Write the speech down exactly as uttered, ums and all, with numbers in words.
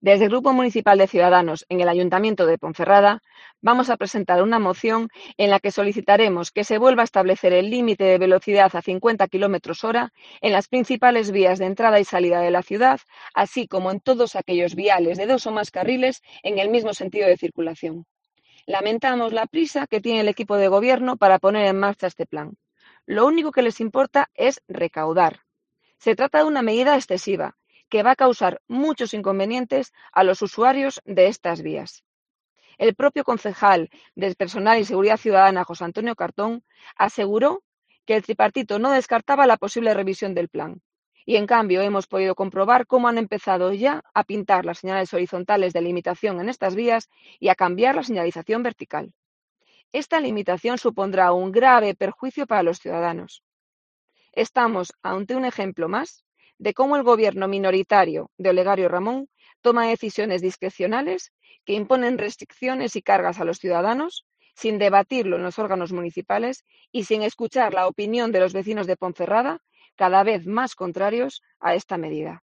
Desde el Grupo Municipal de Ciudadanos en el Ayuntamiento de Ponferrada vamos a presentar una moción en la que solicitaremos que se vuelva a establecer el límite de velocidad a cincuenta kilómetros hora en las principales vías de entrada y salida de la ciudad, así como en todos aquellos viales de dos o más carriles en el mismo sentido de circulación. Lamentamos la prisa que tiene el equipo de gobierno para poner en marcha este plan. Lo único que les importa es recaudar. Se trata de una medida excesiva que va a causar muchos inconvenientes a los usuarios de estas vías. El propio concejal de Personal y Seguridad Ciudadana, José Antonio Cartón, aseguró que el tripartito no descartaba la posible revisión del plan. Y, en cambio, hemos podido comprobar cómo han empezado ya a pintar las señales horizontales de limitación en estas vías y a cambiar la señalización vertical. Esta limitación supondrá un grave perjuicio para los ciudadanos. Estamos ante un ejemplo más de cómo el gobierno minoritario de Olegario Ramón toma decisiones discrecionales que imponen restricciones y cargas a los ciudadanos sin debatirlo en los órganos municipales y sin escuchar la opinión de los vecinos de Ponferrada, cada vez más contrarios a esta medida.